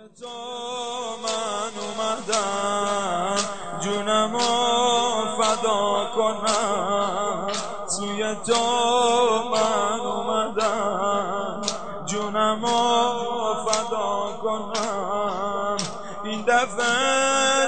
تو من اومدم جونمو فدا کنم، سوی تو من اومدم جونمو فدا کنم. این دفعه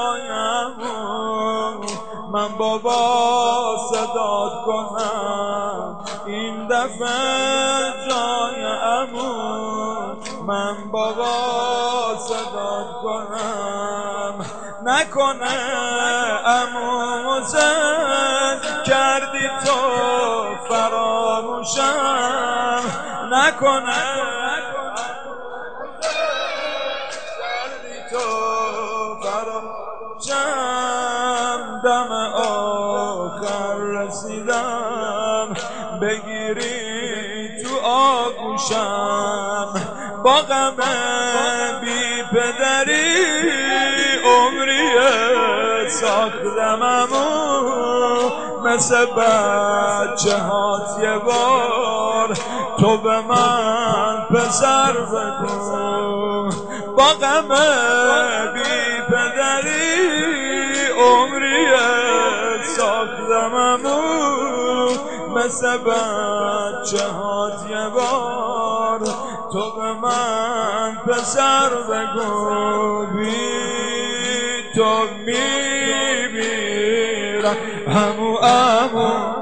جایمو من بابا صدات کنم، این دفعه جایمو من بابا صدات کنم. نکنه عمو زن کردی تو فراموشم، نکنه کردی تو فراموشم. دم آخر رسیدم بگیری تو آغوشم، با غم بی پدری عمریه ساختممو مثل بچه هات یه بار تو به من پسر بگو. با غم بی پدری عمریه ساختممو مثل بچه هات یه بار تو به من پسر بگو. بی تو میمیرم عمو عمو.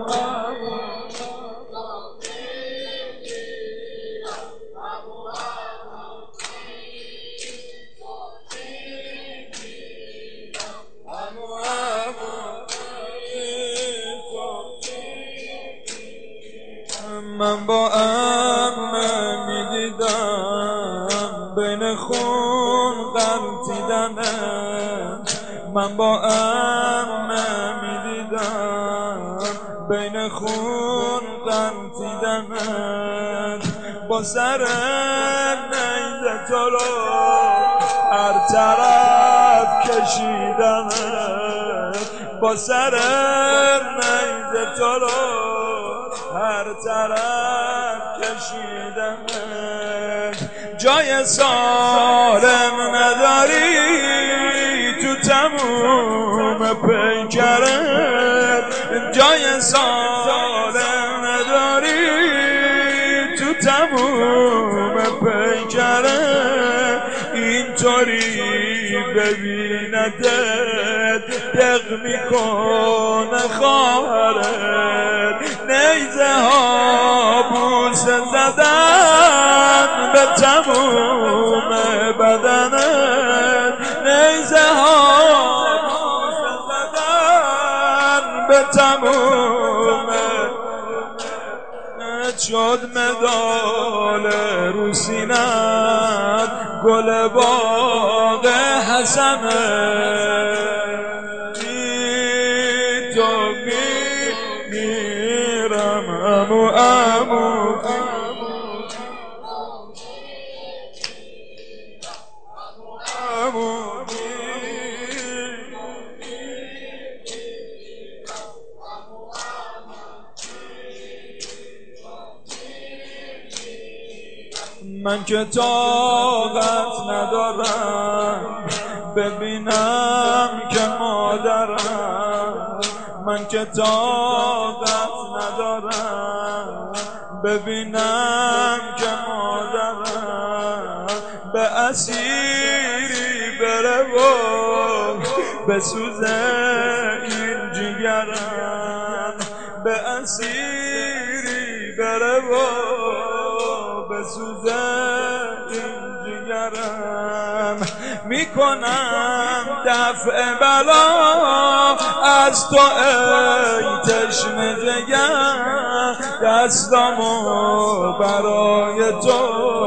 من با عمه میدیدم بین خون غلطیدنه، من با عمه میدیدم بین خون غلطیدنه. با سر نیزه تو رو هر طرف کشیدنه، با سر نیزه تو رو هر طرف کشیدنه. جای سالم نداری تو تموم پیکرت، جای سالم نداری تو تموم پیکرت. اینطوری ببیندت دق میکنه خواهرت، نیزه ها بوسه زدن به تموم بدنت، نیزه ها بوسه زدن به تموم شد مدال رو سینم گل باغ حسنه. تو میمیرم عمو عمو. من که طاقت ندارم ببینم که مادرم، من که طاقت ندارم ببینم که مادرم به اسیری بره و بسوزه این جگرم، به اسیری بره و بسوزه این جگرم. میکنم دفع بلا از تو ای تشنه جگر، دستامو برای تو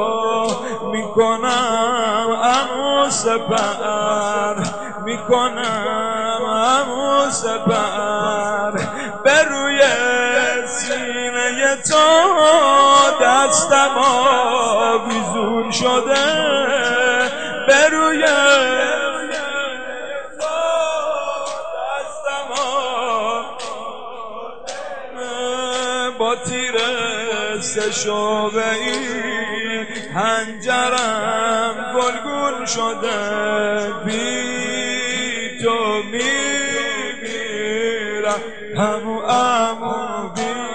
میکنم عمو سپر، میکنم عمو سپر. به روی سینه تو دستم آویزون شده، به روی دستم با تیر سه شعبه‌ای هنجرم گلگون شده بی تو میمیرم همو بی